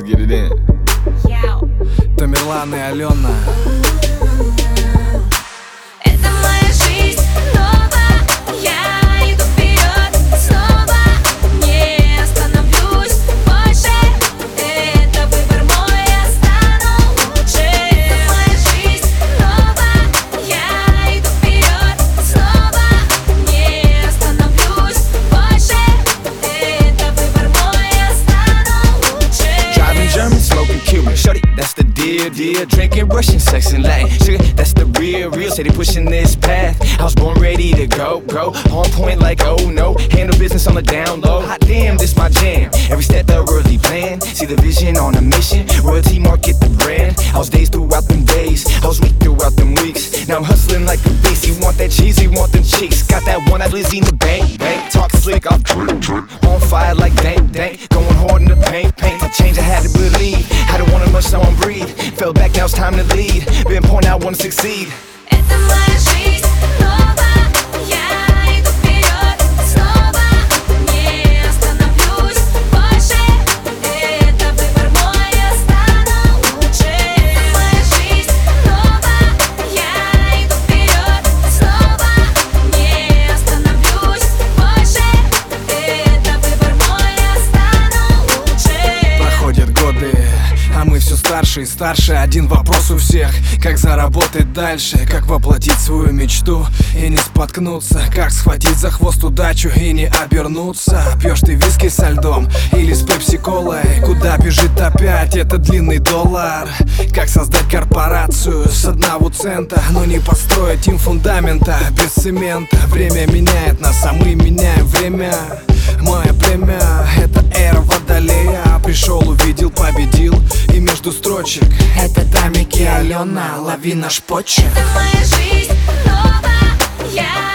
get it in. Тамерлан и Алена. Это моя жизнь снова, я иду вперед снова, не остановлюсь больше. Это выбор мой, я стану лучше. Это моя жизнь снова, я иду вперед снова, не остановлюсь больше. Это выбор мой, я стану лучше. Driving German, smoking Cuban, shorty, that's the deal, deal. Drinking Russian, sex and Latin, sugar, that's the real, real. Steady pushing this path, I was born ready to go, on point like oh no, handle business on the down low. Hot damn, this my jam, every step the worthy plan. See the vision on a mission, royalty market the brand. I was dazed throughout them days, I was weak throughout them weeks. Now I'm hustling like a beast, you want that cheese, you want them cheeks. Got that one, I Lizzie in the bank, talk slick, I'm on fire like dank, going hard in the paint. A change I had to believe, I don't wanna much, so I'm breathe. Fell back, now it's time to lead, been point out, wanna succeed. Это моя жизнь снова, я иду вперед снова, не остановлюсь больше. Это выбор мой, я стану лучше. Это моя жизнь снова, я иду вперед снова, не остановлюсь больше. Это выбор мой, я стану лучше. Проходят годы, а мы все старше и старше. Один вопрос у всех: как заработать дальше, как воплотить свою мечту и не споткнуться, как схватить за хвост удачу и не обернуться. Пьешь ты виски со льдом или с пепси-колой? Куда бежит опять этот длинный доллар? Как создать корпорацию с 1 цента, но не построить им фундамента без цемента? Время меняет нас, а мы меняем время. Мое племя — это эра водолея. Пришел, увидел, победил, и между строчек это Тамик и Алена, лови наш почерк. Это моя жизнь снова, я